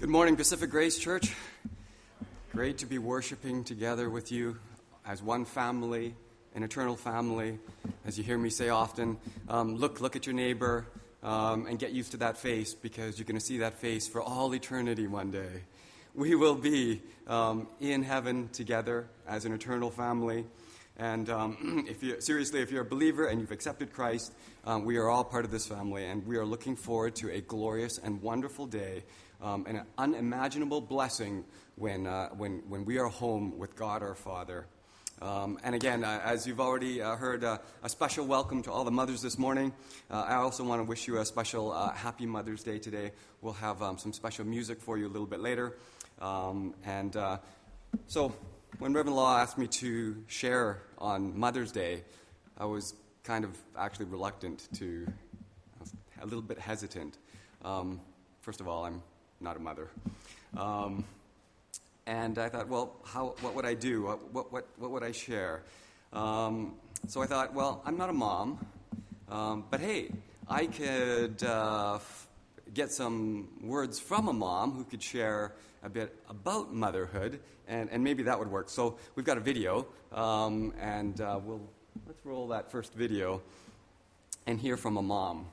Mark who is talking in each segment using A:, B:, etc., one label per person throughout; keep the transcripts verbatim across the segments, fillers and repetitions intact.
A: Good morning, Pacific Grace Church. Great to be worshiping together with you as one family, an eternal family. As you hear me say often, um, look, look at your neighbor um, and get used to that face, because you're going to see that face for all eternity one day. We will be um, in heaven together as an eternal family. And um, if you seriously, if you're a believer and you've accepted Christ, um, we are all part of this family, and we are looking forward to a glorious and wonderful day, um, and an unimaginable blessing when uh, when when we are home with God our Father. Um, and again, uh, as you've already uh, heard, uh, a special welcome to all the mothers this morning. Uh, I also want to wish you a special uh, Happy Mother's Day today. We'll have um, some special music for you a little bit later, um, and uh, so. When Reverend Law asked me to share on Mother's Day, I was kind of actually reluctant to, I was a little bit hesitant. Um, first of all, I'm not a mother. Um, and I thought, well, how, what would I do? What, what, what, what would I share? Um, so I thought, well, I'm not a mom, um, but hey, I could uh, f- get some words from a mom who could share a bit about motherhood, and, and maybe that would work. So we've got a video, um, and uh, we'll let's roll that first video and hear from a mom.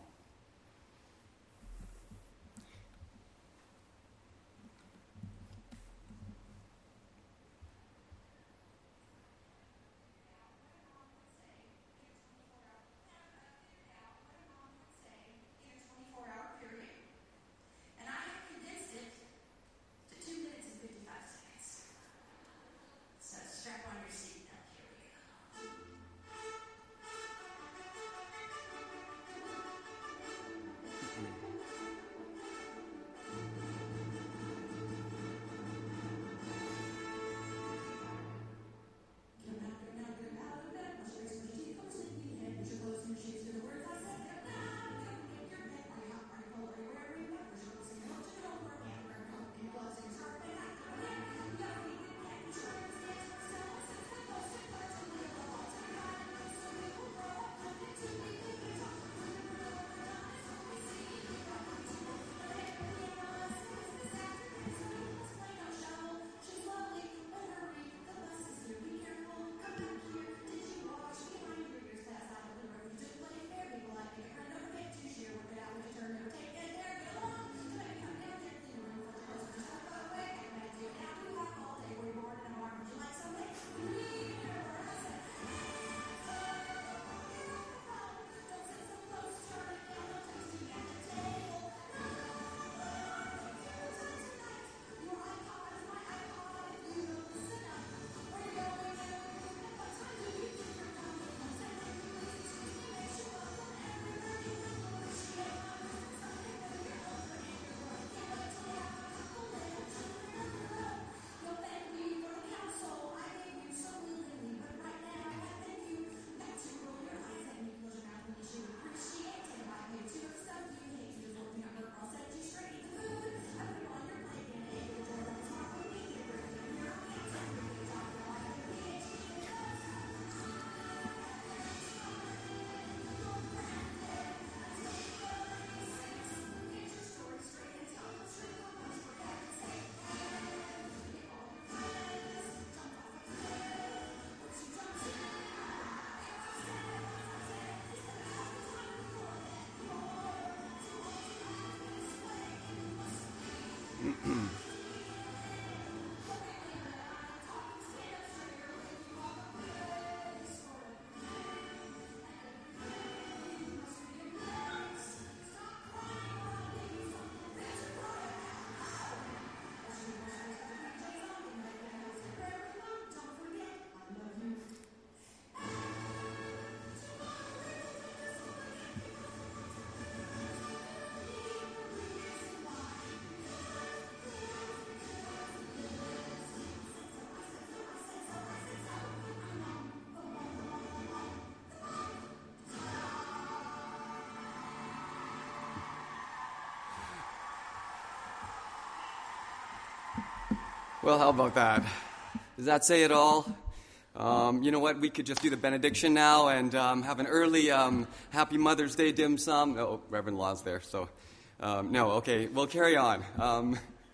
A: Well, how about that? Does that say it all? Um, you know what? We could just do the benediction now and um, have an early um, Happy Mother's Day dim sum. Oh, Reverend Law's there, so um, no. Okay, we'll carry on. Um,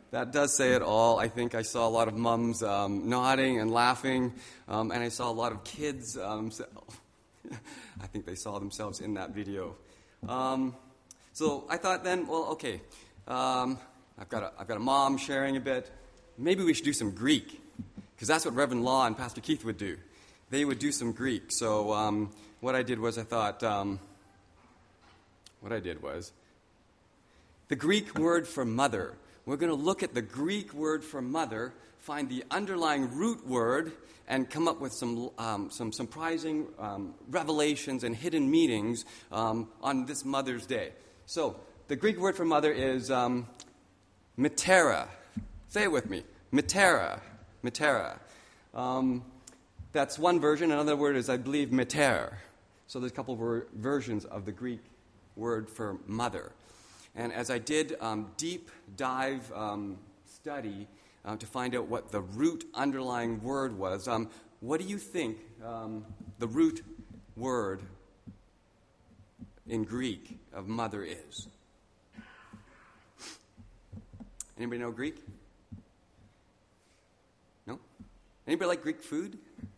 A: That does say it all. I think I saw a lot of mums um, nodding and laughing, um, and I saw a lot of kids. Um, so I think they saw themselves in that video. Um, so I thought then, well, okay, um, I've got a, I've got a mom sharing a bit. Maybe we should do some Greek, because that's what Reverend Law and Pastor Keith would do. They would do some Greek. So um, what I did was I thought, um, what I did was the Greek word for mother. We're going to look at the Greek word for mother, find the underlying root word, and come up with some um, some surprising um, revelations and hidden meanings um, on this Mother's Day. So the Greek word for mother is um, metera. Say it with me. Metera. Metera. Um, that's one version. Another word is, I believe, meter. So there's a couple of ver- versions of the Greek word for mother. And as I did um, deep dive um, study uh, to find out what the root underlying word was, um, what do you think um, the root word in Greek of mother is? Anybody know Greek? No? Anybody like Greek food?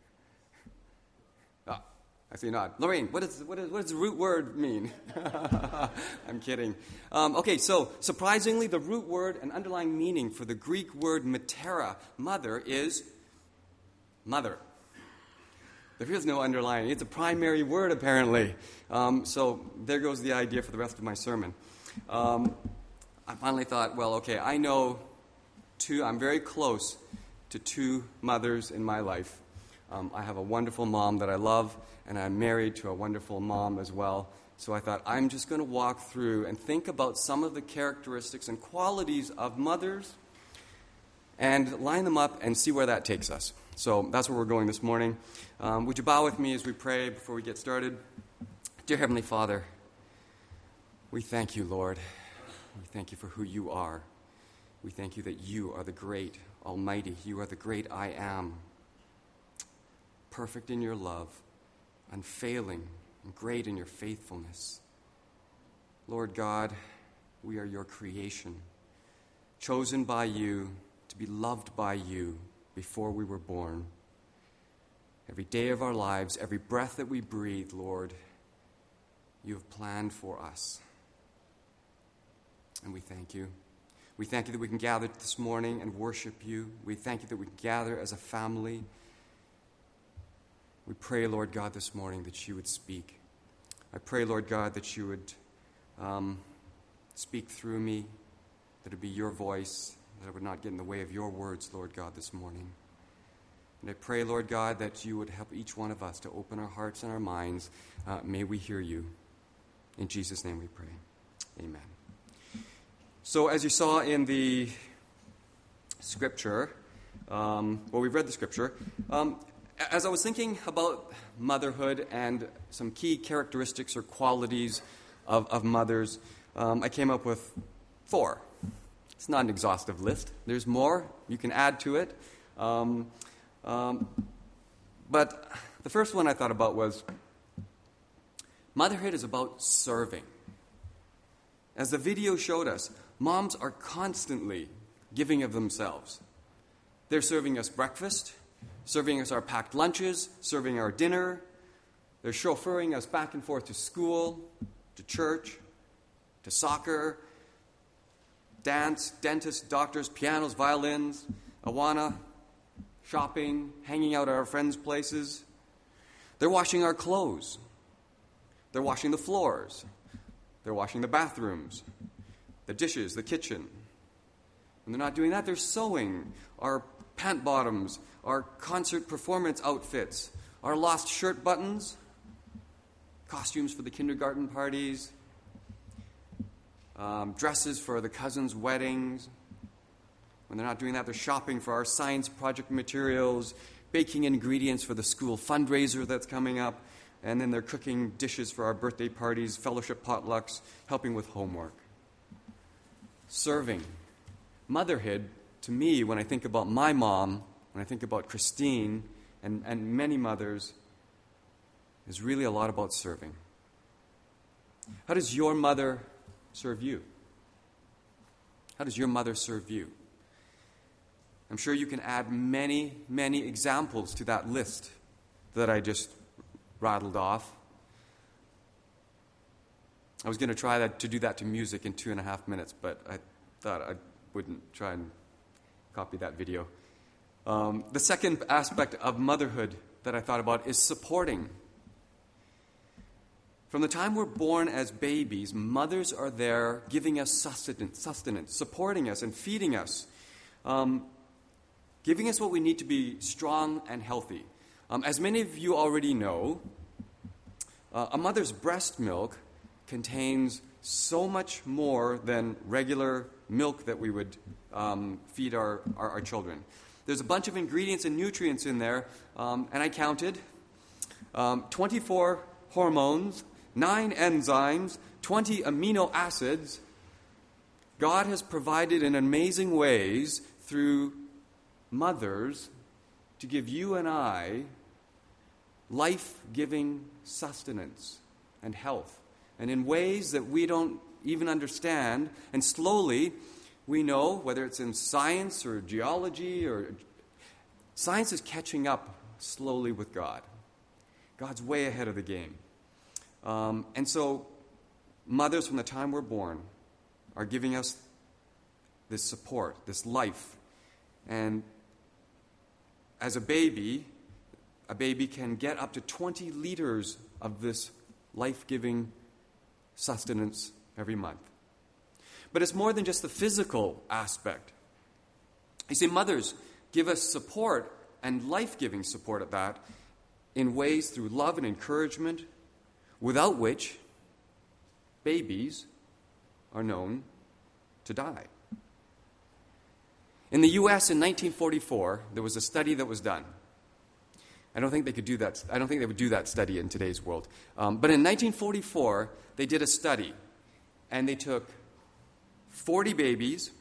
A: Ah, I see you nod. Lorraine, what, is, what, is, what does the root word mean? I'm kidding. Um, okay, so surprisingly, the root word and underlying meaning for the Greek word metera, mother, is mother. There is no underlying. It's a primary word, apparently. Um, so there goes the idea for the rest of my sermon. Um, I finally thought, well, okay, I know two, I'm very close to two mothers in my life. Um, I have a wonderful mom that I love, and I'm married to a wonderful mom as well. So I thought, I'm just going to walk through and think about some of the characteristics and qualities of mothers and line them up and see where that takes us. So that's where we're going this morning. Um, would you bow with me as we pray before we get started? Dear Heavenly Father, we thank you, Lord. We thank you for who you are. We thank you that you are the great Almighty. You are the great I am. Perfect in your love, unfailing, and great in your faithfulness. Lord God, we are your creation, chosen by you to be loved by you before we were born. Every day of our lives, every breath that we breathe, Lord, you have planned for us. And we thank you. We thank you that we can gather this morning and worship you. We thank you that we can gather as a family. We pray, Lord God, this morning that you would speak. I pray, Lord God, that you would um, speak through me, that it would be your voice, that I would not get in the way of your words, Lord God, this morning. And I pray, Lord God, that you would help each one of us to open our hearts and our minds. Uh, may we hear you. In Jesus' name we pray. Amen. So as you saw in the scripture, um, well, we've read the scripture, um, as I was thinking about motherhood and some key characteristics or qualities of, of mothers, um, I came up with four. It's not an exhaustive list. There's more. You can add to it. Um, um, but the first one I thought about was motherhood is about serving. As the video showed us, moms are constantly giving of themselves. They're serving us breakfast, serving us our packed lunches, serving our dinner. They're chauffeuring us back and forth to school, to church, to soccer, dance, dentists, doctors, pianos, violins, Awana, shopping, hanging out at our friends' places. They're washing our clothes. They're washing the floors. They're washing the bathrooms, the dishes, the kitchen. When they're not doing that, they're sewing our pant bottoms, our concert performance outfits, our lost shirt buttons, costumes for the kindergarten parties, um, dresses for the cousins' weddings. When they're not doing that, they're shopping for our science project materials, baking ingredients for the school fundraiser that's coming up, and then they're cooking dishes for our birthday parties, fellowship potlucks, helping with homework. Serving. Motherhood, to me, when I think about my mom, when I think about Christine and, and many mothers, is really a lot about serving. How does your mother serve you? How does your mother serve you? I'm sure you can add many, many examples to that list that I just rattled off. I was going to try that, to do that to music in two and a half minutes, but I thought I wouldn't try and copy that video. Um, the second aspect of motherhood that I thought about is supporting. From the time we're born as babies, mothers are there giving us sustenance, sustenance supporting us and feeding us, um, giving us what we need to be strong and healthy. Um, as many of you already know, uh, a mother's breast milk contains so much more than regular milk that we would um, feed our, our, our children. There's a bunch of ingredients and nutrients in there, um, and I counted. Um, twenty-four hormones, nine enzymes, twenty amino acids. God has provided in amazing ways through mothers to give you and I life-giving sustenance and health, and in ways that we don't even understand. And slowly, we know, whether it's in science or geology, or science is catching up slowly with God. God's way ahead of the game. Um, and so, mothers from the time we're born are giving us this support, this life. And as a baby, a baby can get up to twenty liters of this life-giving sustenance every month. But it's more than just the physical aspect. You see, mothers give us support, and life-giving support at that, in ways through love and encouragement, without which babies are known to die. In the U S in nineteen forty-four, there was a study that was done. I don't think they could do that. I don't think they would do that study in today's world. Um, but in nineteen forty-four, they did a study, and they took forty babies.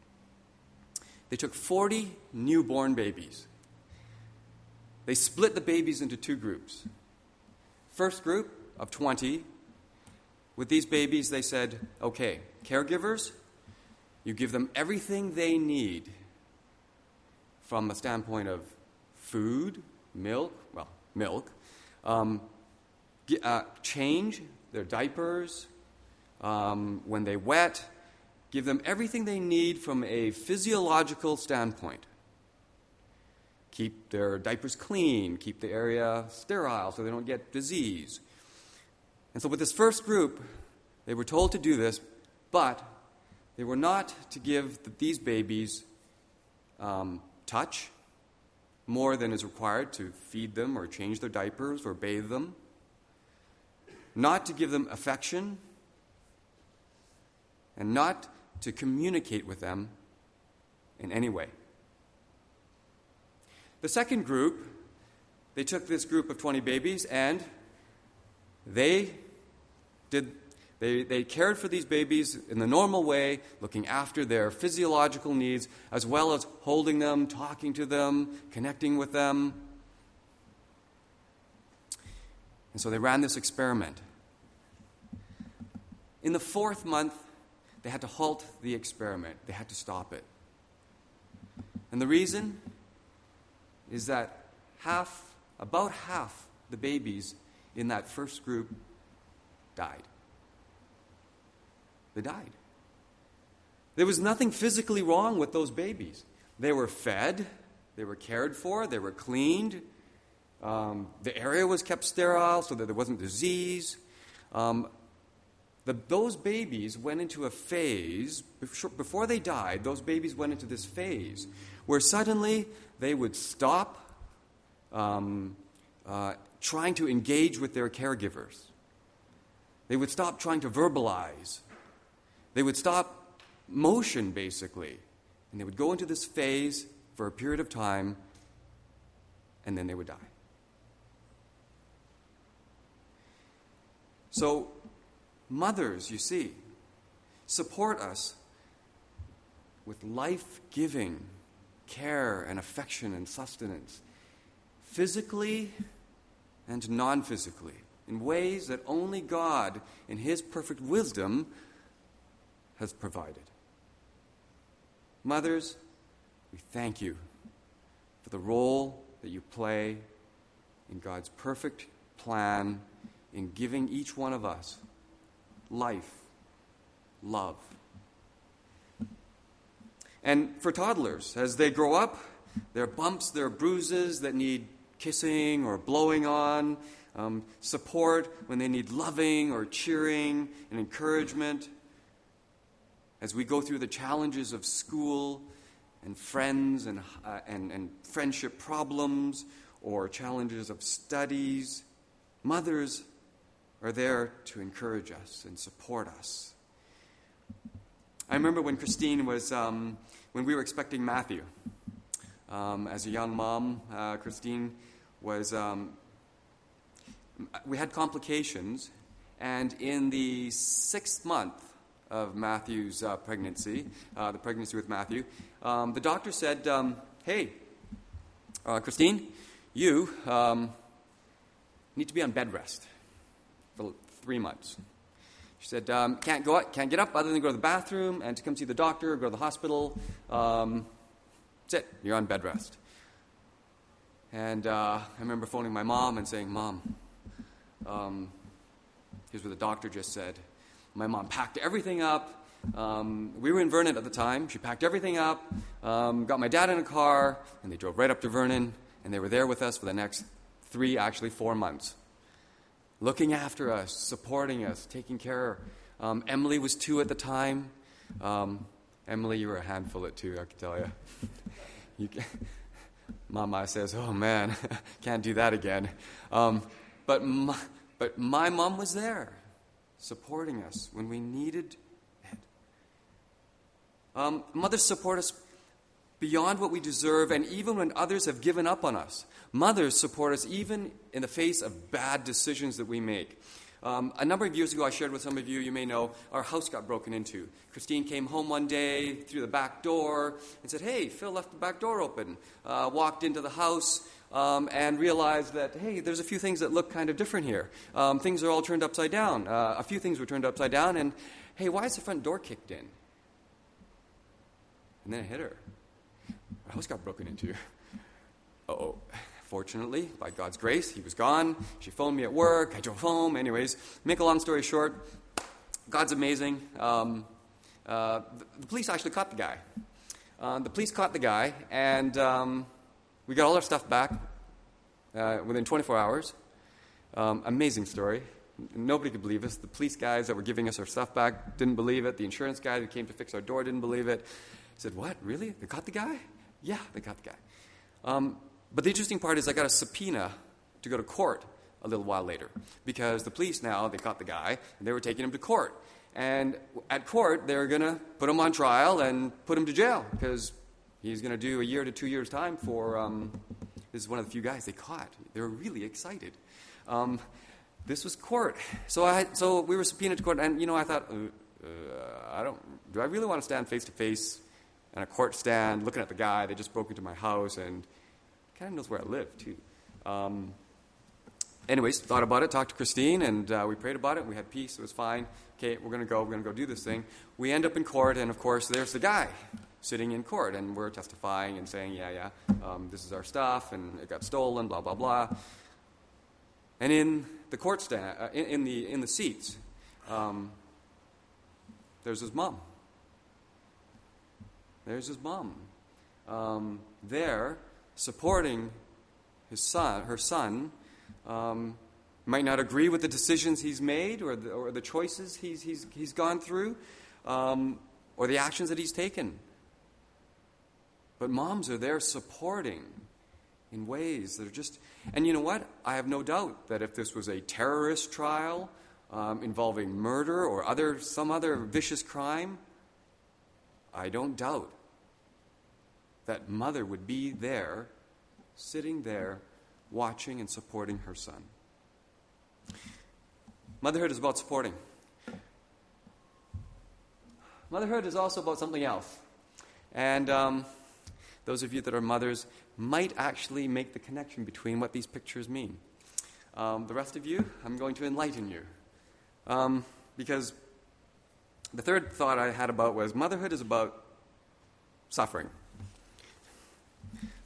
A: They took forty newborn babies. They split the babies into two groups. First group of twenty, with these babies, they said, okay, caregivers, you give them everything they need from the standpoint of food, milk, well, milk, um, uh, change their diapers, um, when they wet, give them everything they need from a physiological standpoint. Keep their diapers clean, keep the area sterile so they don't get disease. And so with this first group, they were told to do this, but they were not to give the, these babies um, touch more than is required to feed them or change their diapers or bathe them. Not to give them affection, and not to communicate with them in any way. The second group, they took this group of twenty babies and they did they, they cared for these babies in the normal way, looking after their physiological needs, as well as holding them, talking to them, connecting with them. And so they ran this experiment. In the fourth month, they had to halt the experiment. They had to stop it. And the reason is that half, about half the babies in that first group died. They died. There was nothing physically wrong with those babies. They were fed, they were cared for, they were cleaned. Um, the area was kept sterile so that there wasn't disease. Um, the, those babies went into a phase, before they died, those babies went into this phase where suddenly they would stop um, uh, trying to engage with their caregivers. They would stop trying to verbalize. They would stop motion, basically. And they would go into this phase for a period of time, and then they would die. So, mothers, you see, support us with life-giving care and affection and sustenance, physically and non-physically, in ways that only God, in His perfect wisdom, has provided. Mothers, we thank you for the role that you play in God's perfect plan in giving each one of us life, love. And for toddlers, as they grow up, there are bumps, there are bruises that need kissing or blowing on, um, support when they need loving or cheering and encouragement. As we go through the challenges of school and friends and, uh, and, and friendship problems or challenges of studies, mothers are there to encourage us and support us. I remember when Christine was, um, when we were expecting Matthew. Um, as a young mom, uh, Christine was, um, we had complications, and in the sixth month of Matthew's uh, pregnancy, uh, the pregnancy with Matthew, um, the doctor said, um, hey, uh, Christine, you um, need to be on bed rest for three months. She said, um, can't go out, can't get up other than go to the bathroom and to come see the doctor or go to the hospital. Um, that's it. You're on bed rest. And uh, I remember phoning my mom and saying, Mom, um, here's what the doctor just said. My mom packed everything up. Um, we were in Vernon at the time. She packed everything up, um, got my dad in a car, and they drove right up to Vernon, and they were there with us for the next three, actually four months. Looking after us, supporting us, taking care. Um, Emily was two at the time. Um, Emily, you were a handful at two, I can tell you. you can, Mama says, oh man, can't do that again. Um, but, my, but my mom was there, supporting us when we needed it. Um, mothers support us beyond what we deserve, and even when others have given up on us. Mothers support us even in the face of bad decisions that we make. Um, a number of years ago, I shared with some of you, you may know, our house got broken into. Christine came home one day through the back door and said, hey, Phil left the back door open. Uh, walked into the house um, and realized that, hey, there's a few things that look kind of different here. Um, things are all turned upside down. Uh, a few things were turned upside down, and, hey, why is the front door kicked in? And then it hit her. Our house got broken into. Uh-oh. Fortunately, by God's grace, he was gone. She phoned me at work. I drove home. Anyways, make a long story short, God's amazing. Um, uh, the, the police actually caught the guy. Uh, the police caught the guy, and um, we got all our stuff back uh, within twenty-four hours. Um, amazing story. Nobody could believe us. The police guys that were giving us our stuff back didn't believe it. The insurance guy that came to fix our door didn't believe it. He said, what, really? They caught the guy? Yeah, they caught the guy. Um, But the interesting part is I got a subpoena to go to court a little while later because the police now, they caught the guy, and they were taking him to court. And at court, they were going to put him on trial and put him to jail because he's going to do a year to two years' time for, um, this is one of the few guys they caught. They were really excited. Um, this was court. So I, so we were subpoenaed to court, and, you know, I thought, uh, uh, I don't, do I really want to stand face-to-face in a court stand looking at the guy that just broke into my house and kind of knows where I live, too. Um, anyways, thought about it, talked to Christine, and uh, we prayed about it. We had peace. It was fine. Okay, we're going to go. We're going to go do this thing. We end up in court, and, of course, there's the guy sitting in court, and we're testifying and saying, yeah, yeah, um, this is our stuff, and it got stolen, blah, blah, blah. And in the court stand, uh, in, in the in the seats, um, there's his mom. There's his mom. Um, there, supporting his son, her son, um, might not agree with the decisions he's made or the, or the choices he's he's he's gone through, um, or the actions that he's taken. But moms are there supporting in ways that are just, and you know what? I have no doubt that if this was a terrorist trial um, involving murder or other some other vicious crime, I don't doubt that mother would be there, sitting there, watching and supporting her son. Motherhood is about supporting. Motherhood is also about something else. And um, those of you that are mothers might actually make the connection between what these pictures mean. Um, the rest of you, I'm going to enlighten you. Um, because the third thought I had about was motherhood is about suffering.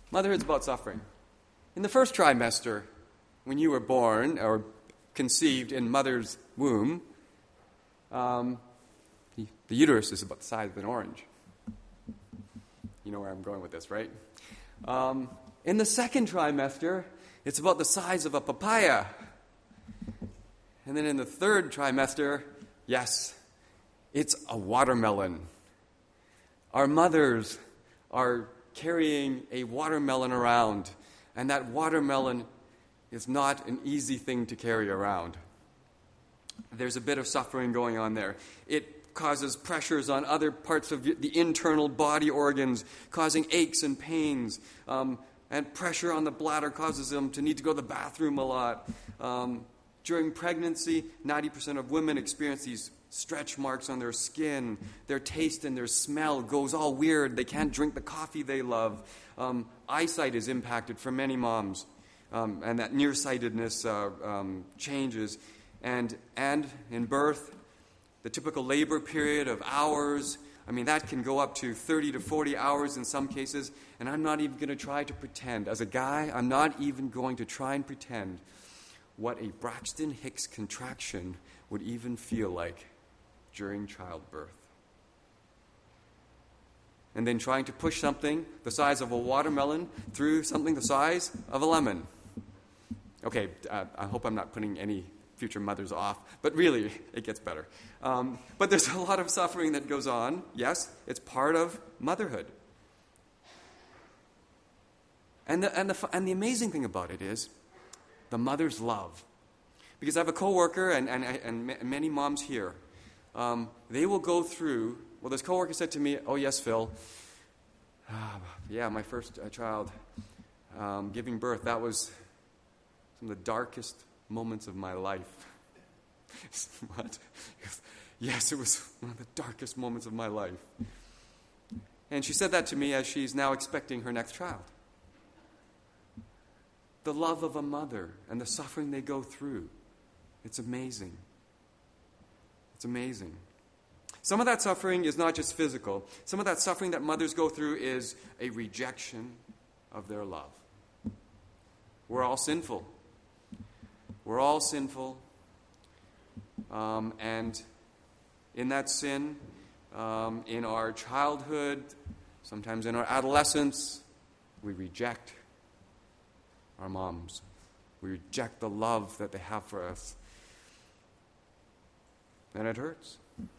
A: Motherhood's about suffering. In the first trimester, when you were born or conceived in mother's womb, um, the, the uterus is about the size of an orange. You know where I'm going with this, right? Um, in the second trimester, it's about the size of a papaya. And then in the third trimester, yes, it's a watermelon. Our mothers are carrying a watermelon around, and that watermelon is not an easy thing to carry around. There's a bit of suffering going on there. It causes pressures on other parts of the internal body organs, causing aches and pains. Um, and pressure on the bladder causes them to need to go to the bathroom a lot. Um, during pregnancy, ninety percent of women experience these stretch marks on their skin. Their taste and their smell goes all weird. They can't drink the coffee they love. Um, eyesight is impacted for many moms, um, and that nearsightedness uh, um, changes. And, and in birth, the typical labor period of hours, I mean, that can go up to thirty to forty hours in some cases, and I'm not even going to try to pretend. As a guy, I'm not even going to try and pretend what a Braxton Hicks contraction would even feel like during childbirth. And then trying to push something the size of a watermelon through something the size of a lemon. Okay, uh, I hope I'm not putting any future mothers off, but really, it gets better. Um, but there's a lot of suffering that goes on. Yes, it's part of motherhood. And the, and the, and the amazing thing about it is the mother's love. Because I have a coworker and, and, and many moms here. Um, they will go through, well, this coworker said to me, oh, yes, Phil, uh, yeah, my first uh, child um, giving birth, that was some of the darkest moments of my life. What? Yes, it was one of the darkest moments of my life. And she said that to me as she's now expecting her next child. The love of a mother and the suffering they go through. It's amazing. It's amazing. Some of that suffering is not just physical. Some of that suffering that mothers go through is a rejection of their love. We're all sinful. We're all sinful. Um, and in that sin, um, in our childhood, sometimes in our adolescence, we reject our moms. We reject the love that they have for us. And it hurts.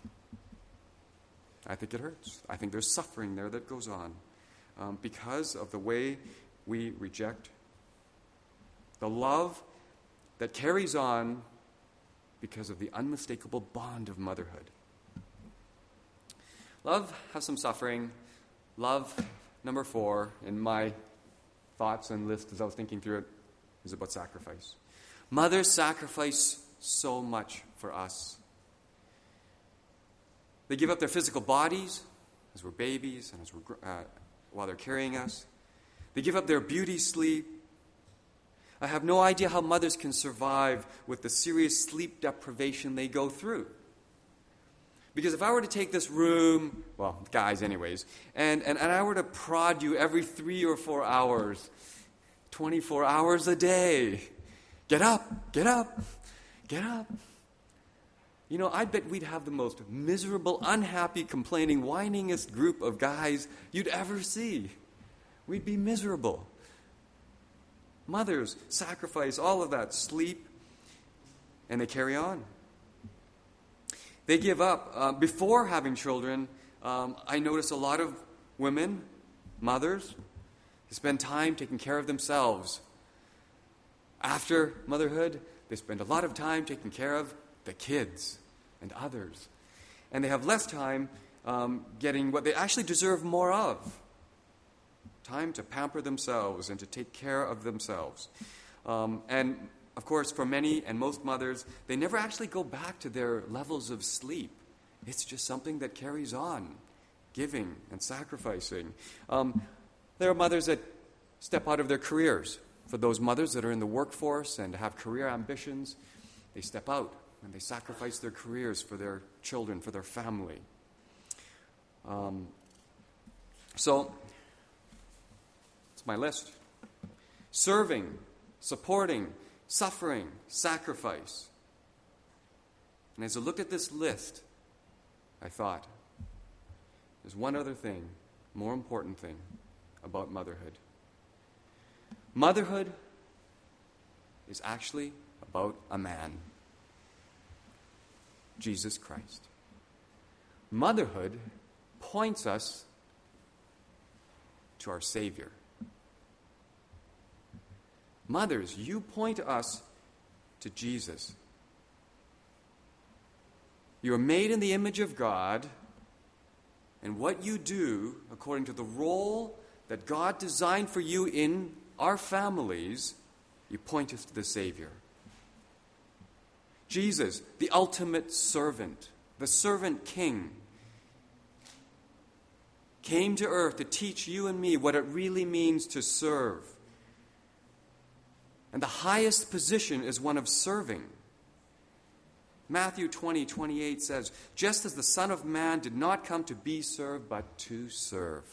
A: I think it hurts. I think there's suffering there that goes on um, because of the way we reject the love that carries on because of the unmistakable bond of motherhood. Love has some suffering. Love, number four, in my thoughts and list as I was thinking through it, is about sacrifice. Mothers sacrifice so much for us. They give up their physical bodies as we're babies and as we're, uh, while they're carrying us. They give up their beauty sleep. I have no idea how mothers can survive with the serious sleep deprivation they go through. Because if I were to take this room, well, guys anyways, and, and, and I were to prod you every three or four hours, twenty-four hours a day, get up, get up, get up. You know, I bet we'd have the most miserable, unhappy, complaining, whiningest group of guys you'd ever see. We'd be miserable. Mothers sacrifice all of that sleep, and they carry on. They give up. Uh, before having children, um, I notice a lot of women, mothers, they spend time taking care of themselves. After motherhood, they spend a lot of time taking care of the kids and others. And they have less time um, getting what they actually deserve more of. Time to pamper themselves and to take care of themselves. Um, and, of course, for many and most mothers, they never actually go back to their levels of sleep. It's just something that carries on, giving and sacrificing. Um, there are mothers that step out of their careers. For those mothers that are in the workforce and have career ambitions, they step out and they sacrifice their careers for their children, for their family. Um, so... It's my list. Serving, supporting, suffering, sacrifice. And as I looked at this list, I thought, there's one other thing, more important thing about motherhood. Motherhood is actually about a man, Jesus Christ. Motherhood points us to our Savior. Mothers, you point us to Jesus. You are made in the image of God, and what you do, according to the role that God designed for you in our families, you point us to the Savior. Jesus, the ultimate servant, the servant king, came to earth to teach you and me what it really means to serve. And the highest position is one of serving. Matthew twenty, twenty-eight says, just as the Son of Man did not come to be served, but to serve.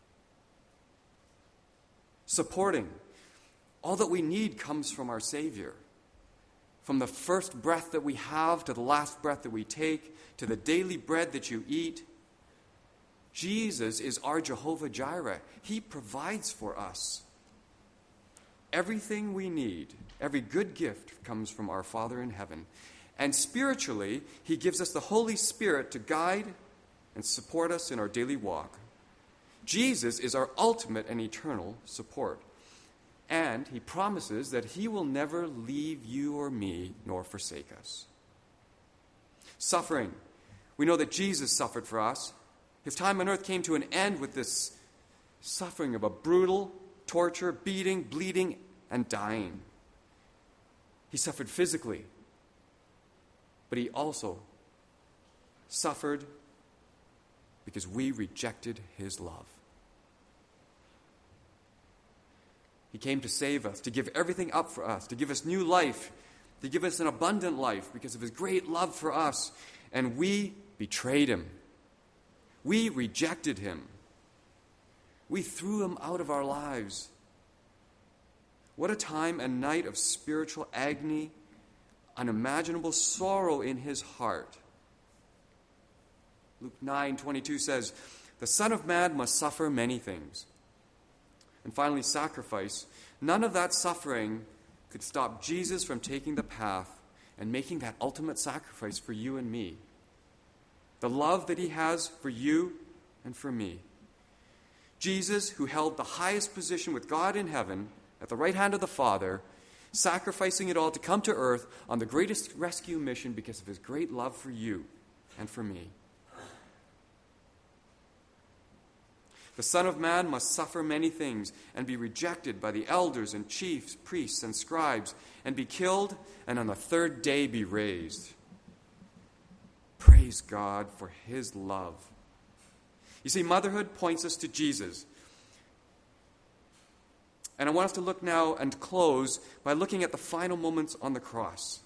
A: Supporting. All that we need comes from our Savior. From the first breath that we have to the last breath that we take, to the daily bread that you eat, Jesus is our Jehovah Jireh. He provides for us. Everything we need, every good gift comes from our Father in heaven. And spiritually, He gives us the Holy Spirit to guide and support us in our daily walk. Jesus is our ultimate and eternal support. And He promises that He will never leave you or me nor forsake us. Suffering. We know that Jesus suffered for us. His time on earth came to an end with this suffering of a brutal torture, beating, bleeding, and dying. He suffered physically, but He also suffered because we rejected His love. He came to save us, to give everything up for us, to give us new life, to give us an abundant life because of His great love for us. And we betrayed Him. We rejected Him. We threw Him out of our lives. What a time and night of spiritual agony, unimaginable sorrow in His heart. Luke nine twenty-two says, the Son of Man must suffer many things. And finally, sacrifice. None of that suffering could stop Jesus from taking the path and making that ultimate sacrifice for you and me. The love that He has for you and for me. Jesus, who held the highest position with God in heaven, at the right hand of the Father, sacrificing it all to come to earth on the greatest rescue mission because of His great love for you and for me. The Son of Man must suffer many things and be rejected by the elders and chiefs, priests and scribes, and be killed, and on the third day be raised. Praise God for His love. You see, motherhood points us to Jesus. And I want us to look now and close by looking at the final moments on the cross.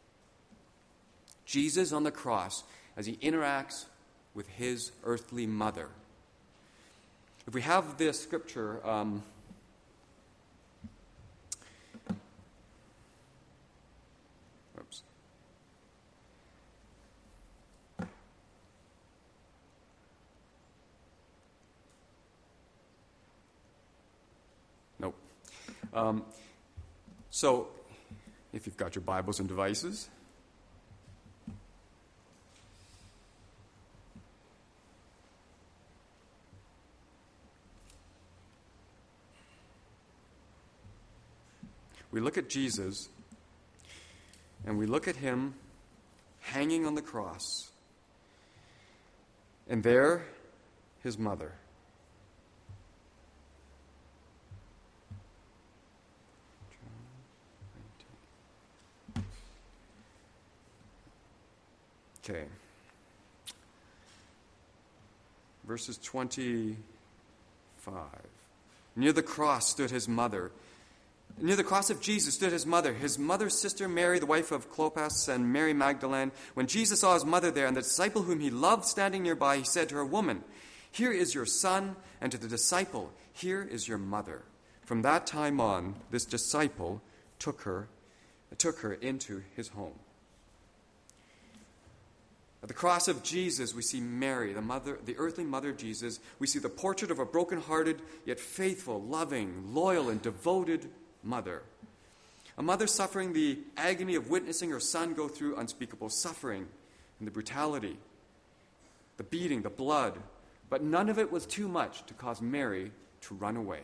A: Jesus on the cross as He interacts with His earthly mother. If we have this scripture, um, oops. Nope. Um, so, if you've got your Bibles and devices, we look at Jesus, and we look at Him hanging on the cross. And there, His mother. Okay. Verses twenty-five. Near the cross stood His mother. Near the cross of Jesus stood His mother, His mother's sister Mary, the wife of Clopas, and Mary Magdalene. When Jesus saw His mother there and the disciple whom He loved standing nearby, He said to her, "Woman, here is your son," and to the disciple, "Here is your mother." From that time on, this disciple took her, took her into his home. At the cross of Jesus, we see Mary, the mother, the earthly mother of Jesus. We see the portrait of a broken-hearted, yet faithful, loving, loyal, and devoted mother. A mother suffering the agony of witnessing her son go through unspeakable suffering and the brutality, the beating, the blood. But none of it was too much to cause Mary to run away.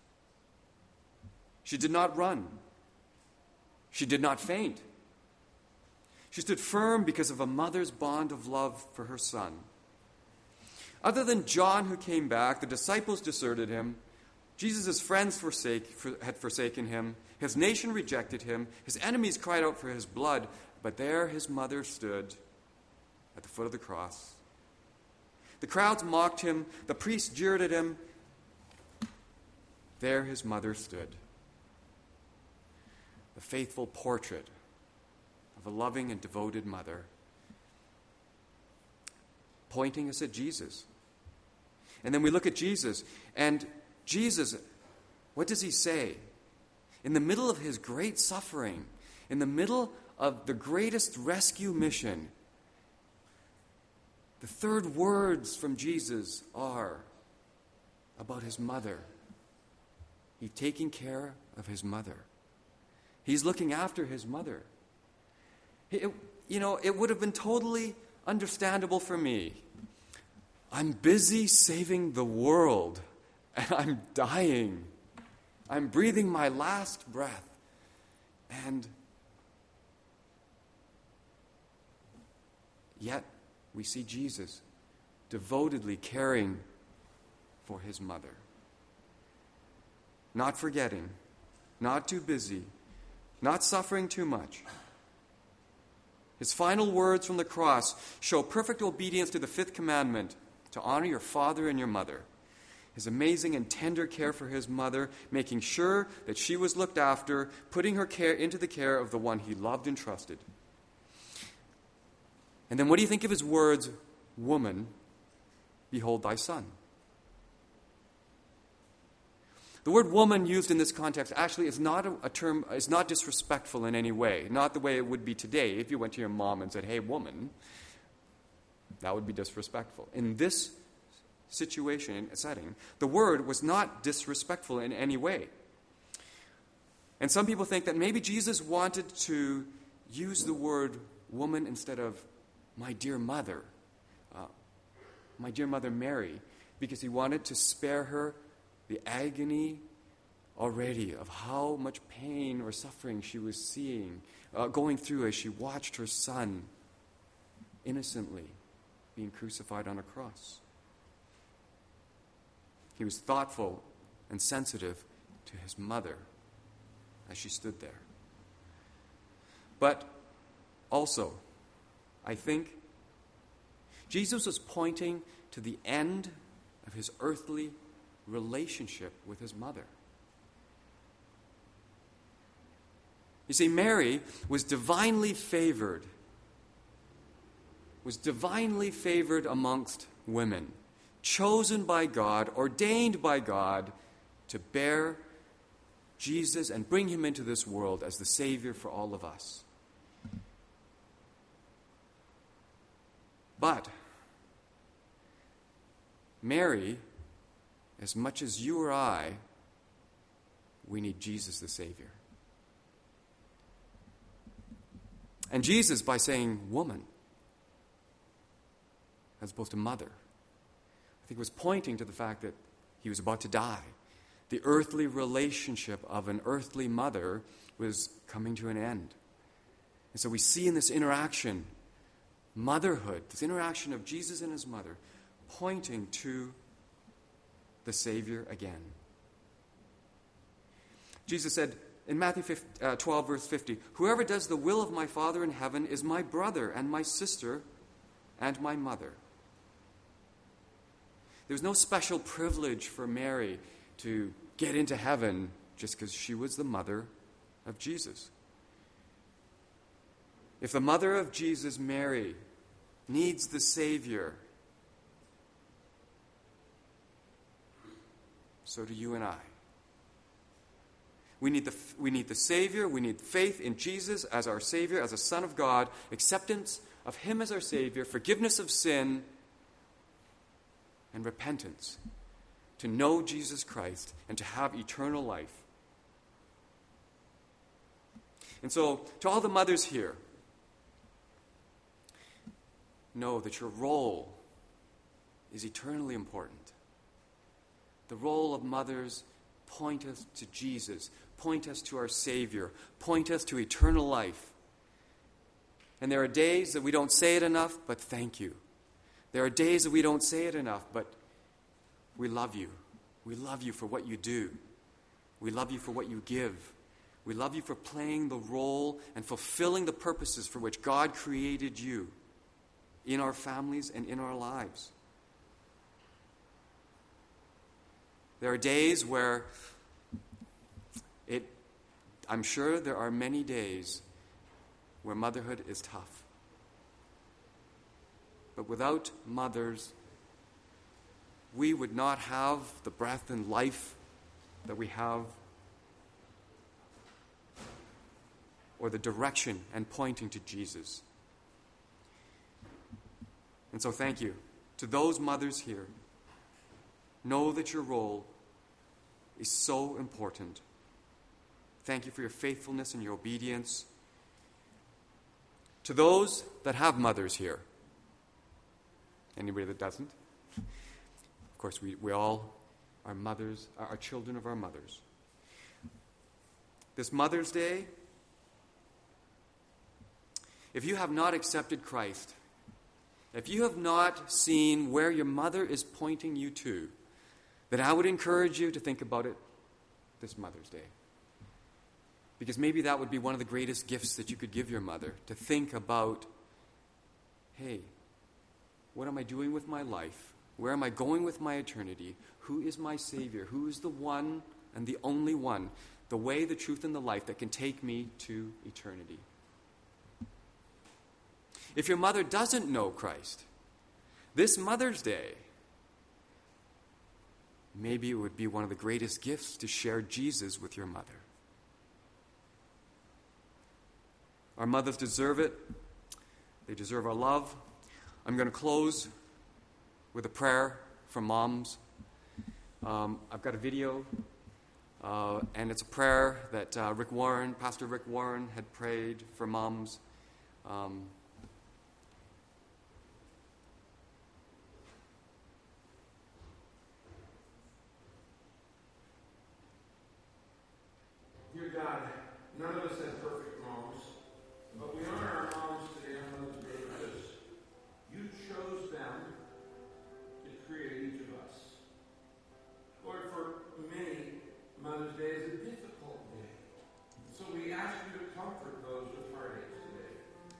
A: She did not run. She did not faint. She stood firm because of a mother's bond of love for her son. Other than John, who came back, the disciples deserted him. Jesus' friends forsake, for, had forsaken him. His nation rejected him. His enemies cried out for his blood. But there his mother stood at the foot of the cross. The crowds mocked him. The priests jeered at him. There his mother stood. The faithful portrait of a loving and devoted mother, pointing us at Jesus. And then we look at Jesus, and Jesus, what does he say? In the middle of his great suffering, in the middle of the greatest rescue mission, the third words from Jesus are about his mother. He's taking care of his mother. He's looking after his mother. It, you know, it would have been totally understandable for me. I'm busy saving the world, and I'm dying. I'm breathing my last breath. And yet, we see Jesus devotedly caring for his mother. Not forgetting, not too busy, not suffering too much. His final words from the cross show perfect obedience to the fifth commandment, to honor your father and your mother. His amazing and tender care for his mother, making sure that she was looked after, putting her care into the care of the one he loved and trusted. And then what do you think of his words, "Woman, behold thy son"? The word woman used in this context actually is not a, a term, is not disrespectful in any way. Not the way it would be today. If you went to your mom and said, "Hey, woman," that would be disrespectful. In this situation and setting, the word was not disrespectful in any way. And some people think that maybe Jesus wanted to use the word woman instead of my dear mother, uh, my dear mother Mary, because he wanted to spare her the agony already of how much pain or suffering she was seeing, uh, going through as she watched her son innocently being crucified on a cross. He was thoughtful and sensitive to his mother as she stood there. But also, I think Jesus was pointing to the end of his earthly relationship with his mother. You see, Mary was divinely favored, was divinely favored amongst women, chosen by God, ordained by God to bear Jesus and bring him into this world as the Savior for all of us. But Mary, as much as you or I, we need Jesus the Savior. And Jesus, by saying woman, as opposed to mother, I think was pointing to the fact that he was about to die. The earthly relationship of an earthly mother was coming to an end. And so we see in this interaction, motherhood, this interaction of Jesus and his mother, pointing to the Savior again. Jesus said in Matthew twelve, verse fifty, "Whoever does the will of my Father in heaven is my brother and my sister and my mother." There was no special privilege for Mary to get into heaven just because she was the mother of Jesus. If the mother of Jesus, Mary, needs the Savior, so do you and I. We need the, we need the Savior. We need faith in Jesus as our Savior, as a Son of God, acceptance of Him as our Savior, forgiveness of sin, and repentance. To know Jesus Christ and to have eternal life. And so, to all the mothers here, know that your role is eternally important. The role of mothers point us to Jesus, point us to our Savior, point us to eternal life. And there are days that we don't say it enough, but thank you. There are days that we don't say it enough, but we love you. We love you for what you do. We love you for what you give. We love you for playing the role and fulfilling the purposes for which God created you in our families and in our lives. There are days where it, I'm sure there are many days where motherhood is tough. But without mothers, we would not have the breath and life that we have, or the direction and pointing to Jesus. And so thank you to those mothers here. Know that your role is so important. Thank you for your faithfulness and your obedience. To those that have mothers here, anybody that doesn't, of course we, we all are mothers, are children of our mothers. This Mother's Day, if you have not accepted Christ, if you have not seen where your mother is pointing you to, then I would encourage you to think about it this Mother's Day. Because maybe that would be one of the greatest gifts that you could give your mother, to think about, hey, what am I doing with my life? Where am I going with my eternity? Who is my Savior? Who is the one and the only one, the way, the truth, and the life that can take me to eternity? If your mother doesn't know Christ, this Mother's Day, maybe it would be one of the greatest gifts to share Jesus with your mother. Our mothers deserve it. They deserve our love. I'm going to close with a prayer for moms. Um, I've got a video, uh, and it's a prayer that uh, Rick Warren, Pastor Rick Warren, had prayed for moms. Um,
B: Dear God, none of us have perfect moms, but we honor our moms today on Mother's Day because you chose them to create each of us. Lord, for many, Mother's Day is a difficult day. So we ask you to comfort those with heartaches today.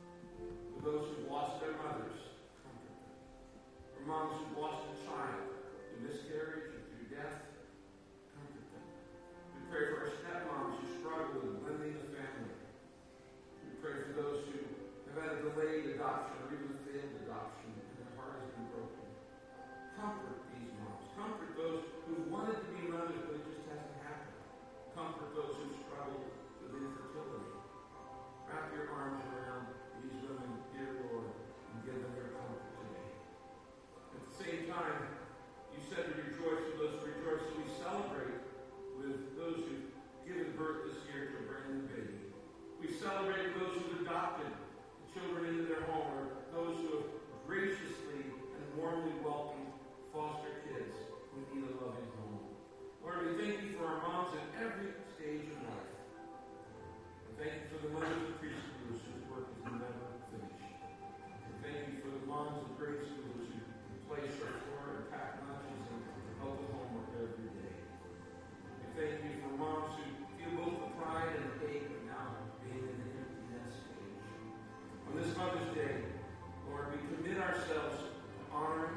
B: For those who've lost their mothers, comfort them. For moms who've lost a child through miscarriage or through death, comfort them. We pray for our stepmoms who struggle with blending the family. We pray for those who have had a delayed adoption or even a failed adoption and their heart has been broken. Comfort these moms. Comfort those who wanted to be mothers but it just hasn't happened. Comfort those who struggle with infertility. Wrap your arms around these women, dear Lord, and give them your comfort today. At the same time, you said to rejoice with those who rejoice, so we celebrate with those who've given birth this year to a brand new baby. We celebrate those who've adopted the children into their home, or those who have graciously and warmly welcomed foster kids who need a loving home. Lord, we thank you for our moms at every stage of life. And thank you for the mothers of preschoolers whose work is never finished. And thank you for the moms of grade schoolers who place our floor and pack lunches and help with homework every day. We thank you for moms who feel both the pride and the ache of now being in the empty nest stage. On this Mother's Day, Lord, we commit ourselves to honoring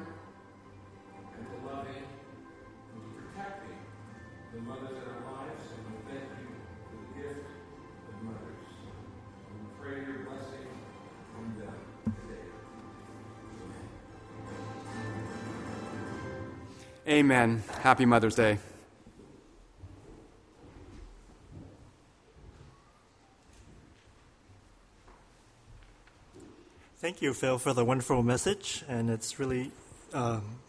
B: and to loving and to protecting the mothers in our lives, and we thank you for the gift of mothers. And we pray your blessing on them today.
A: Amen. Happy Mother's Day.
C: Thank you, Phil, for the wonderful message, and it's really um,